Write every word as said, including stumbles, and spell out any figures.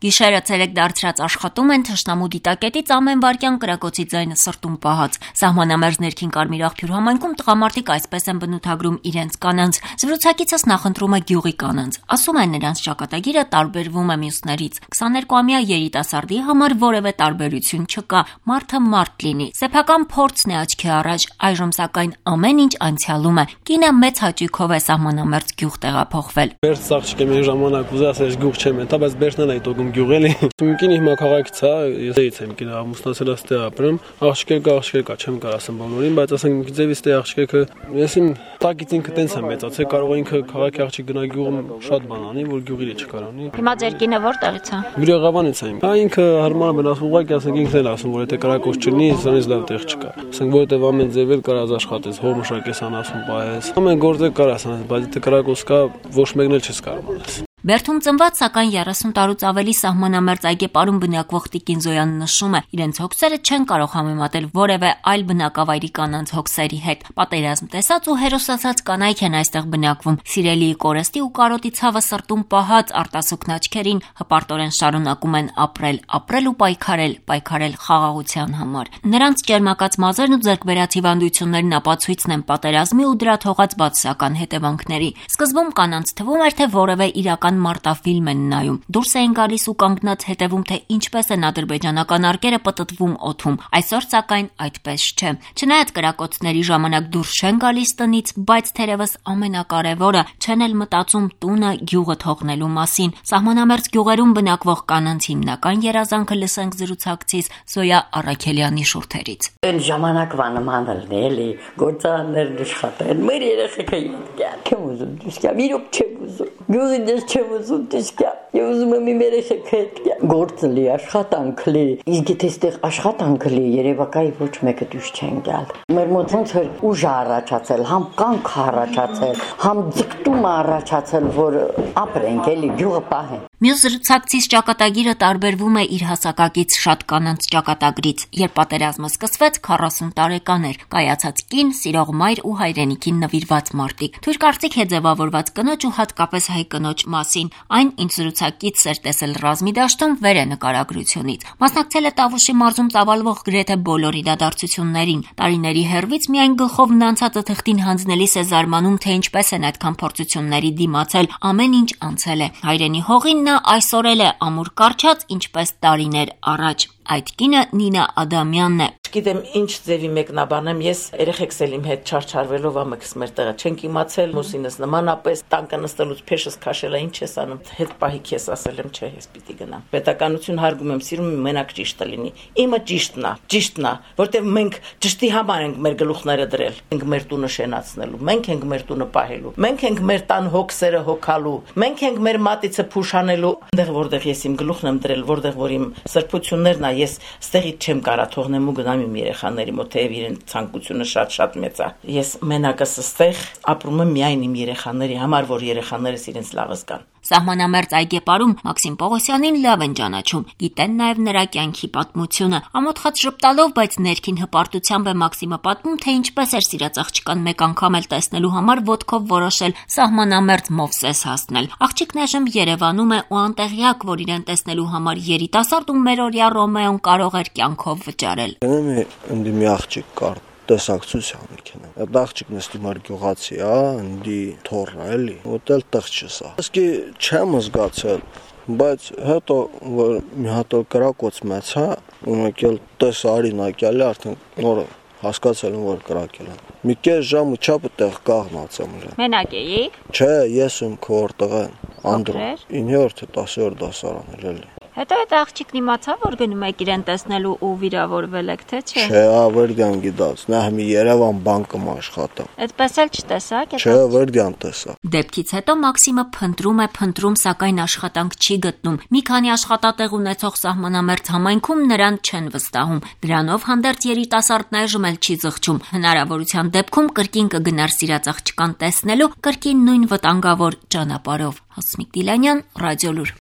Գիշերը ցերեկ դարձրած աշխատում են թշնամու դիտակետից ամեն վարքյան կրակոցի ձայնը սրտում պահած։ Սահմանամերձ ներքին Կարմիր աղբյուր համայնքում տղամարդիկ այսպես են բնութագրում իրենց կանանց։ Զրուցակիցս նախընտրում է գյուղի կանանց։ Ասում են նրանց ճակատագիրը տարբերվում է մյուսներից։ քսաներկուամյա երիտասարդի համար որևէ տարբերություն չկա, մարդը մարդ լինի։ Սեփական փորձն է աչքի առաջ, այժմ սակայն ամեն ինչ անցյալում է։ Կինը մեծ հաճույքով է սահմանամերձ գյուղ տեղափոխվել։ Բերս աղջիկը մի ժամանակ ուզա ասել գյուղ չեմ, բայց բերսն է դոգում գյուղ էլի։ Ինքին հիմա քաղաքից է, ես եմ կինը ամուսնացել աստե ապրեմ, աղջիկը կա, աղջիկը կա, չեմ կարող ասեմ բոլորին, բայց ասենք մի ձևից դե աղջիկը ես իմ տակից ինքը տենց եմ մեծացել, կարող ինքը քաղաքի աղջիկ գնա գյուղում շատ բան անի, որ գյուղի չի կարանի։ Հիմա ձեր կինը որտեղից է։ Վիրեղավանից է։ Հա ինքը հարմար է ասում, ուղղակի ասենք ինքն էլ ասում, որ եթե կրակոց չլինի, սրանից լավ տեղ չկա։ Ասենք որովհետև ամեն ձև էլ կարաս աշխատես, հոր մշակես անասում պահես։ Ամեն գործ էլ կարաս անես, բայց եթե կրակոց կա, ոչ մեկն էլ չես կարող անես։ Բերդում ծնված, սակայն երեսուն տարուց ավելի սահմանամերձ այգեպարում բնակվող Տիկին Զոյանը նշում է, իրենց հոգսերը չեն կարող համեմատել որևէ այլ բնակավայրի կանանց հոգսերի հետ։ Պատերազմ տեսած ու հերոսացած կանայք են այստեղ բնակվում, սիրելիի կորստի ու կարոտի ցավը սրտում պահած արտասուքն աչքերին հպարտորեն շարունակում են ապրել, ապրել ու պայքարել, պայքարել խաղաղության համար։ Նրանց ճերմակած մազերն ու ձեռքբերած հիվանդություններն ապացույցն են պատերազմի ու դրա թողած բացասական հետևանքների։ Սկզբում կանանց թվում էր, թե որևէ իրական մարտաֆիլմ են նայում։ Դուրս էին գալիս ու կանգնած հետևում, թե ինչպես են ադրբեջանական արկերը պտտվում օդում։ Այսօր սակայն այդպես չէ։ Չնայած կրակոցների ժամանակ դուրս չեն գալիս տնից, բայց թերևս ամենակարևորը չեն էլ մտածում տունը, գյուղը թողնելու մասին։ Սահմանամերձ գյուղերում բնակվող կանանց հիմնական երազանքը լսենք զրուցակցից Զոյա Առաքելյանի շուրթերից։ Այն ժամանակվա նման էլի գործարաններն աշխատեն, մեր երեխեքը յետքան։ Չեմ ուզում դիսկա, իրոք չեմ ուզում։ Գյուղի դες չեմ ուզում դիսկա։ Ես ուզում եմ իմ երեխեքը յետքան։ Գործ լի, աշխատանք լի։ Իսկ եթե այստեղ աշխատանք լի, երևակայի ոչ մեկը դուշ չեն գալ։ Մեր մոտ ոնց որ ուժ առաջացել, համ կանք առաջացել, համ ձգտում առաջացել, որ ապրենք էլի գյուղը պահեն։ Մյուս զրուցակցից ճակատագիրը տարբերվում է իր հասակակից շատ կանանց ճակատագրից։ Երբ պատերազմը սկսվեց, քառասուն տարեկան էր, կայացած կին, սիրող մայր ու հայրենիքին նվիրված մարտիկ։ Թույր կարծիք է ձևավորված կնոջ ու հատկապես հայ կնոջ մասին։ Այն, ինչ զրուցակից էր տեսել ռազմի դաշտում, վեր է նկարագրությունից։ Մասնակցել է Տավուշի մարզում ծավալվող գրեթե բոլոր իրադարձություններին։ Տարիների հեռվից միայն գլխով նանցածը թղթին հանձնելիս է զարմանում, թե ինչպես են այդքան փորձությունների դիմացել։ Ամեն ինչ անցել է։ Հայրենի հողին նա այսօր էլ է ամուր կարճած, ինչպես տարիներ առաջ։ Այդ կինը Նինա Ադամյանն է։ Գիտեմ ինչ ձևի մեկնաբանեմ, ես երեխեքս էլ իմ հետ չարչարվելով ամեքս մեր տեղը չենք իմացել, մուսինս նմանապես տանկը նստելուց փեշս քաշելա ինչ ես անում, հետ պահի քեզ ասել եմ, չէ, ես պիտի գնամ։ Պետականություն հարգում եմ, սիրում եմ մենակ ճիշտը լինի։ Իմը ճիշտն է, ճիշտն է, որտեղ մենք ճշտի համար ենք մեր գլուխները դրել։ Մենք մեր տունը շենացնելու, մենք ենք մեր տունը պահելու, մենք ենք մեր տան հոգսերը հոգալու, մենք ենք մեր մատիցը փուշանելու։ Այնտեղ որտեղ ես իմ գլուխն եմ դրել, որտեղ որ իմ սրբություններն է, ես ստեղից չեմ կարա թողնեմ ու գնամ իմ երեխաների մոտ, թեև իրեն ցանկությունը շատ-շատ մեծ է։ Ես մենակս ստեղ ապրում եմ միայն իմ երեխաների համար, որ երեխաներս իրենց լավը զգան։ Սահմանամերձ այգեպարում Մաքսիմ Պողոսյանին լավ են ճանաչում, գիտեն նաև նրա կյանքի պատմությունը։ Ամոթխած ժպտալով, բայց ներքին հպարտությամբ է Մաքսիմը պատմում, թե ինչպես էր սիրած աղջկան մեկ անգամ էլ տեսնելու համար ոտքով որոշել սահմանամերձ Մովսես հասնել։ Աղջիկն այժմ Երևանում է ու անտեղյակ, որ իրեն տեսնելու համար երիտասարդ ու մերօրյա Ռոմեոն կարող էր կյանքով վճարել։ Ընդ մի աղջիկ կար տեսակցության մեքենա։ Այդ աղջիկն էս դիմար գյուղացի, հա, ընդի թորը էլի, ուտել տեղ չսա։ Իսկի չեմ զգացել, բայց հետո որ մի հատ կրակոց մեծ, հա, ու մեկ էլ տես արինակյալի արդեն նորը հասկացել եմ, որ կրակել եմ։ Մի կես ժամ ու չափը տեղ կաղնացեմ ուժը։ Մենակ էիք։ Չէ, ես եմ քոր տղեն, Անդրոս։ իններորդ դասերորդ դասարան էլ էլի։ Հետո այդ աղջիկն իմացավ, որ գնում եք իրեն տեսնելու ու վիրավորվել եք, թե չէ։ Չէ, ավերդյան գիտած, նա մի Երևան բանկում աշխատա։ Այդպես էլ չտեսակ, չէ, ավերդյան տեսա։ Դեպքից հետո Մաքսիմը փնտրում է, փնտրում, սակայն աշխատանք չի գտնում։ Մի քանի աշխատատեղ ունեցող սահմանամերձ համայնքում նրան չեն վստահում։ Դրանով հանդերձ երիտասարդն այժմ էլ չի զղջում։ Հնարավորության դեպքում կրկին կգնար սիրած աղջկան տեսնելու, կրկին նույն վտանգավոր ճանապարհով։ Հասմիկ Դիլանյան, Ռադիոլուր։